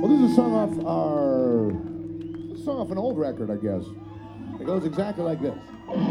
Well, this is a song off an old record, I guess. It goes exactly like this.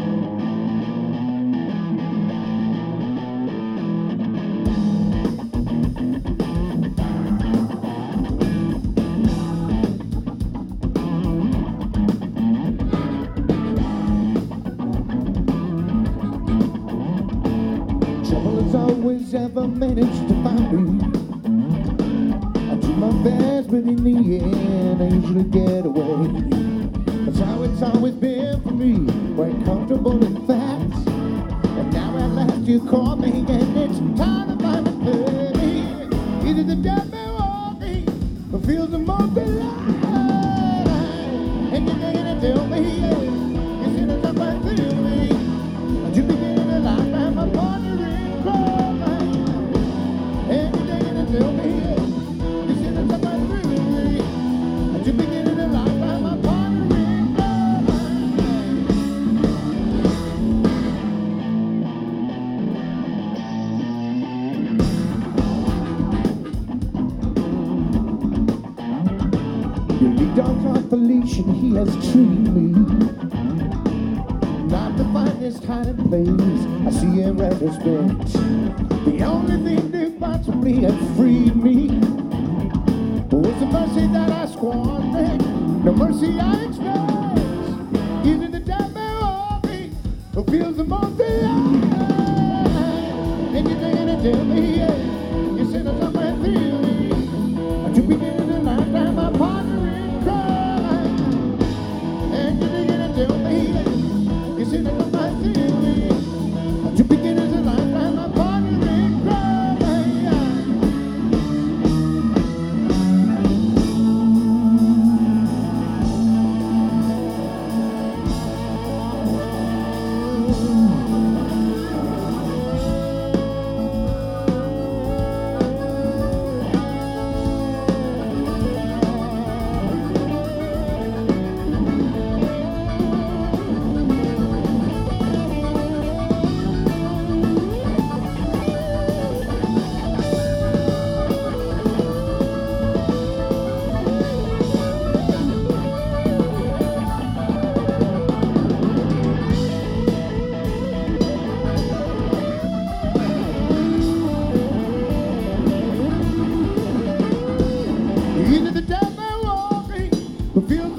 Trouble has always ever managed to find me. I do my best, but in the end, I usually get away. That's how it's always been for me, quite comfortable in facts. And now at last you call me, and it's time to find a play. Either the dead man or me, who feels the most alive. And you're gonna tell me, yeah, you see the stuff I feel me. At you beginning of life, I'm a pondering cry. And you're gonna tell me, yeah, you see the stuff I feel me. At you beginning of life, I'm a pondering cry. Your lead dog's off the leash and he has treated me. Not the finest hiding place I see in retrospect. The only thing that possibly had freed me was the mercy that I squandered, the mercy I expressed. Either the dead man or me who feels the most alive. And you're gonna tell me, yeah, you said that somewhere through me. At the beginning of lifetime, I pondering cry. And you're gonna tell me, yeah, you said that somewhere through me. At the beginning of lifetime, I pondering cry. Either the dead man or me who feels